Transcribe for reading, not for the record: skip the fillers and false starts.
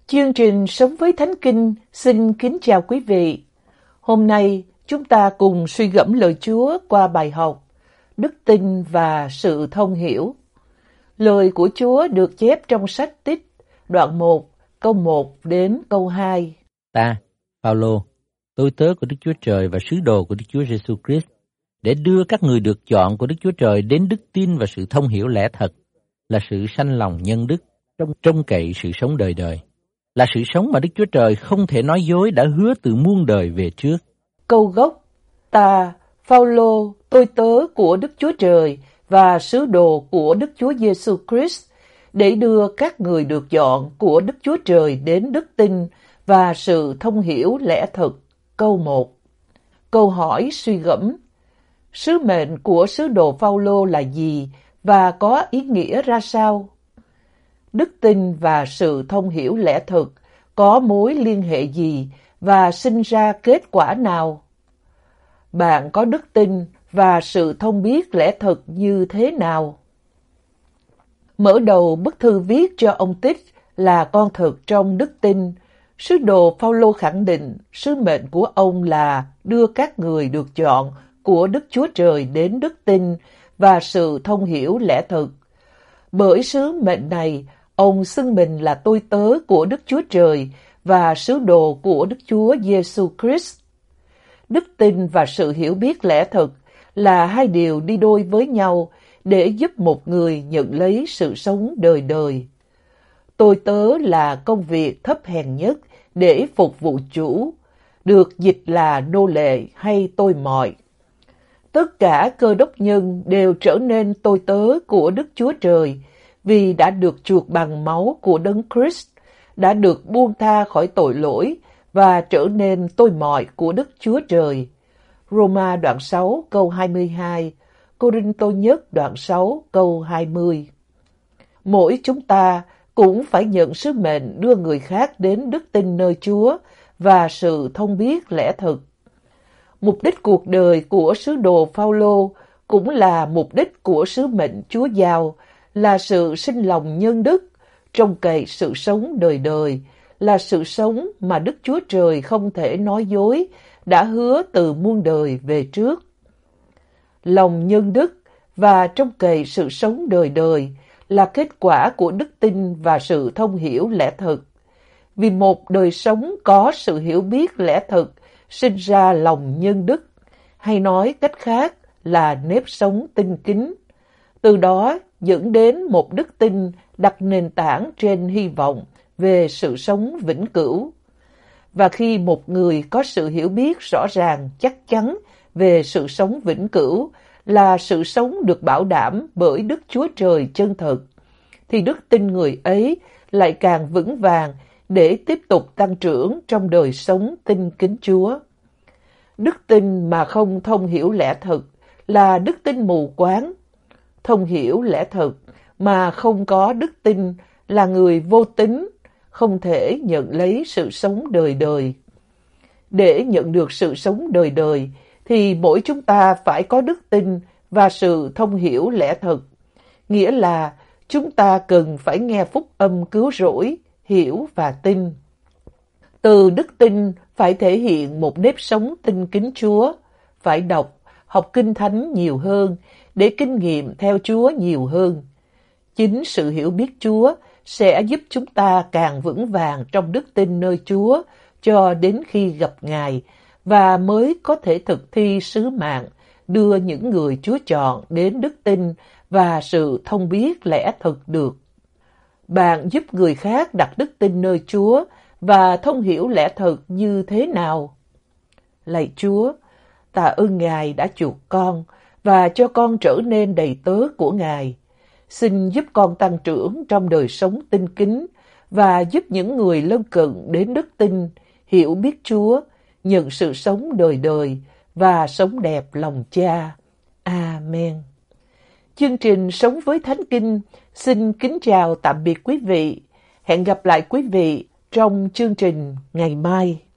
Chương trình Sống với Thánh Kinh xin kính chào quý vị. Hôm nay chúng ta cùng suy gẫm lời Chúa qua bài học Đức tin và sự thông hiểu. Lời của Chúa được chép trong sách Tích, đoạn 1, câu 1 đến câu 2. Ta, Phaolô, tôi tớ của Đức Chúa Trời và sứ đồ của Đức Chúa Giêsu Christ, để đưa các người được chọn của Đức Chúa Trời đến đức tin và sự thông hiểu lẽ thật, là sự sanh lòng nhân đức, trông cậy sự sống đời đời, là sự sống mà Đức Chúa Trời không thể nói dối đã hứa từ muôn đời về trước. Câu gốc: Ta, Phaolô, tôi tớ của Đức Chúa Trời và sứ đồ của Đức Chúa Giêsu Christ, để đưa các người được chọn của Đức Chúa Trời đến đức tin và sự thông hiểu lẽ thật. Câu 1. Câu hỏi suy gẫm: sứ mệnh của sứ đồ Phaolô là gì và có ý nghĩa ra sao? Đức tin và sự thông hiểu lẽ thật có mối liên hệ gì và sinh ra kết quả nào? Bạn có đức tin và sự thông biết lẽ thật như thế nào? Mở đầu bức thư viết cho ông Tích là con thực trong đức tin, sứ đồ Phaolô khẳng định sứ mệnh của ông là đưa các người được chọn của Đức Chúa Trời đến đức tin và sự thông hiểu lẽ thật. Bởi sứ mệnh này, ông xưng mình là tôi tớ của Đức Chúa Trời và sứ đồ của Đức Chúa Giêsu Christ. Đức tin và sự hiểu biết lẽ thật là hai điều đi đôi với nhau để giúp một người nhận lấy sự sống đời đời. Tôi tớ là công việc thấp hèn nhất để phục vụ chủ, được dịch là nô lệ hay tôi mọi. Tất cả cơ đốc nhân đều trở nên tôi tớ của Đức Chúa Trời vì đã được chuộc bằng máu của Đấng Christ, đã được buông tha khỏi tội lỗi và trở nên tôi mọi của Đức Chúa Trời. Roma đoạn 6 câu 22, Cô-rinh-tô nhất đoạn 6 câu 20. Mỗi chúng ta cũng phải nhận sứ mệnh đưa người khác đến đức tin nơi Chúa và sự thông biết lẽ thật. Mục đích cuộc đời của sứ đồ Phaolô cũng là mục đích của sứ mệnh Chúa giao, là sự sinh lòng nhân đức, trông cậy sự sống đời đời, là sự sống mà Đức Chúa Trời không thể nói dối, đã hứa từ muôn đời về trước. Lòng nhân đức và trông cậy sự sống đời đời là kết quả của đức tin và sự thông hiểu lẽ thật. Vì một đời sống có sự hiểu biết lẽ thật sinh ra lòng nhân đức, hay nói cách khác là nếp sống tinh kính. Từ đó dẫn đến một đức tin đặt nền tảng trên hy vọng về sự sống vĩnh cửu. Và khi một người có sự hiểu biết rõ ràng chắc chắn về sự sống vĩnh cửu là sự sống được bảo đảm bởi Đức Chúa Trời chân thật, thì đức tin người ấy lại càng vững vàng để tiếp tục tăng trưởng trong đời sống tinh kính Chúa. Đức tin mà không thông hiểu lẽ thật là đức tin mù quáng. Thông hiểu lẽ thật mà không có đức tin là người vô tín, không thể nhận lấy sự sống đời đời. Để nhận được sự sống đời đời thì mỗi chúng ta phải có đức tin và sự thông hiểu lẽ thật. Nghĩa là chúng ta cần phải nghe phúc âm cứu rỗi, hiểu và tin. Từ đức tin phải thể hiện một nếp sống tinh kính Chúa, phải đọc, học kinh thánh nhiều hơn để kinh nghiệm theo Chúa nhiều hơn. Chính sự hiểu biết Chúa sẽ giúp chúng ta càng vững vàng trong đức tin nơi Chúa cho đến khi gặp Ngài, và mới có thể thực thi sứ mạng đưa những người Chúa chọn đến đức tin và sự thông biết lẽ thật được. Bạn giúp người khác đặt đức tin nơi Chúa và thông hiểu lẽ thật như thế nào? Lạy Chúa, tạ ơn Ngài đã chuộc con và cho con trở nên đầy tớ của Ngài. Xin giúp con tăng trưởng trong đời sống tinh kính và giúp những người lân cận đến đức tin, hiểu biết Chúa, nhận sự sống đời đời và sống đẹp lòng Cha. Amen. Chương trình Sống với Thánh Kinh xin kính chào tạm biệt quý vị. Hẹn gặp lại quý vị trong chương trình ngày mai.